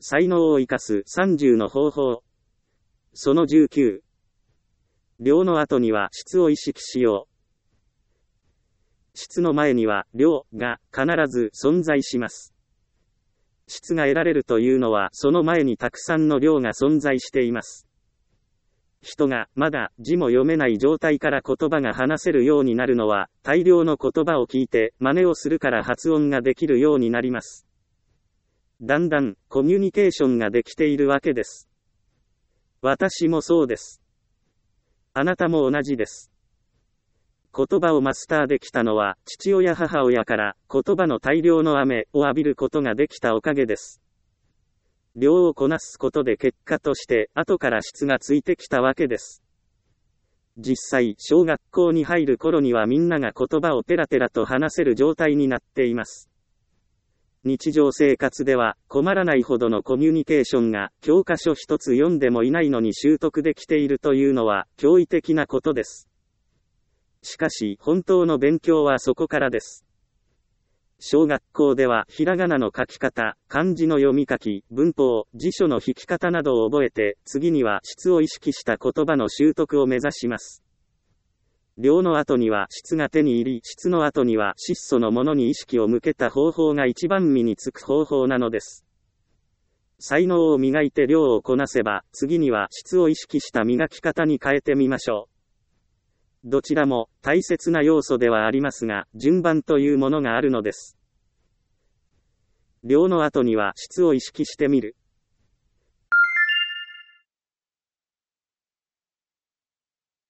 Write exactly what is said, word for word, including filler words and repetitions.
才能を生かすさんじゅうの方法。そのじゅうきゅう。量の後には質を意識しよう。質の前には量が必ず存在します。質が得られるというのはその前にたくさんの量が存在しています。人がまだ字も読めない状態から言葉が話せるようになるのは大量の言葉を聞いて真似をするから発音ができるようになります。だんだんコミュニケーションができているわけです。私もそうです。あなたも同じです。言葉をマスターできたのは父親母親から言葉の大量の雨を浴びることができたおかげです。量をこなすことで結果として後から質がついてきたわけです。実際小学校に入る頃にはみんなが言葉をペラペラと話せる状態になっています。日常生活では困らないほどのコミュニケーションが教科書一つ読んでもいないのに習得できているというのは驚異的なことです。しかし本当の勉強はそこからです。小学校ではひらがなの書き方、漢字の読み書き、文法、辞書の引き方などを覚えて、次には質を意識した言葉の習得を目指します。量の後には質が手に入り、質の後には質素のものに意識を向けた方法が一番身につく方法なのです。才能を磨いて量をこなせば、次には質を意識した磨き方に変えてみましょう。どちらも大切な要素ではありますが、順番というものがあるのです。量の後には質を意識してみる。